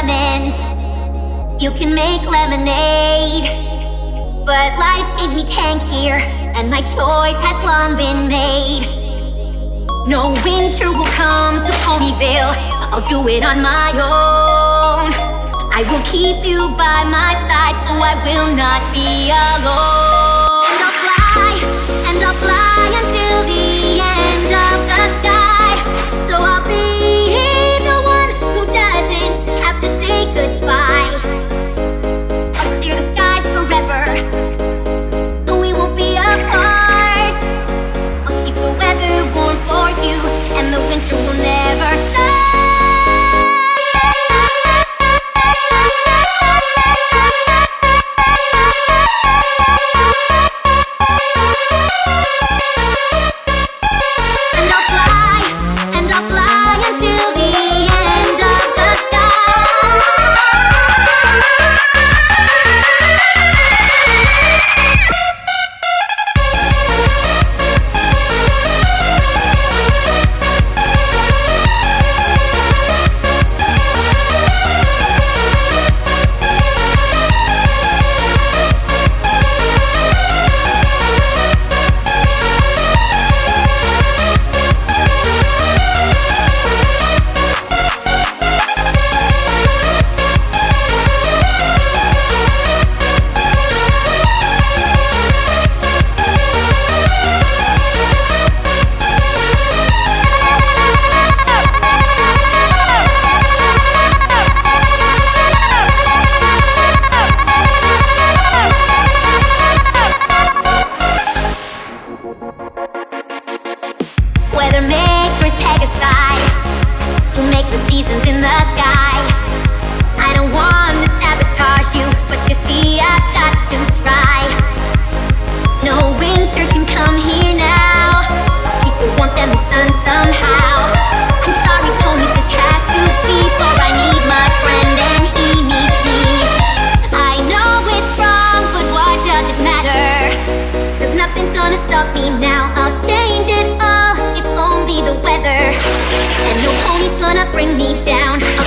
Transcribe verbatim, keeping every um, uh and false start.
lemons, you can make lemonade. But life made me tank here, and my choice has long been made. No winter will come to Ponyville, I'll do it on my own. I will keep you by my side, so I will not be alone. And I'll fly, and I'll fly until the end of the sky. So I'll be the one who doesn't have to say goodbye. I'll clear the skies forever, so we won't be apart. I'll keep the weather warm for you, and the winter will never stop. Weather makers peg aside, you make the seasons in the sky. I don't want to sabotage you, but you see I've got to try. No winter can come here now, keep the warmth and the sun somehow. I'm sorry ponies, this has to be, for I need my friend and he needs me. I know it's wrong, but what does it matter? Cause nothing's gonna stop me now, I'll change it all. The weather, and no pony's gonna bring me down.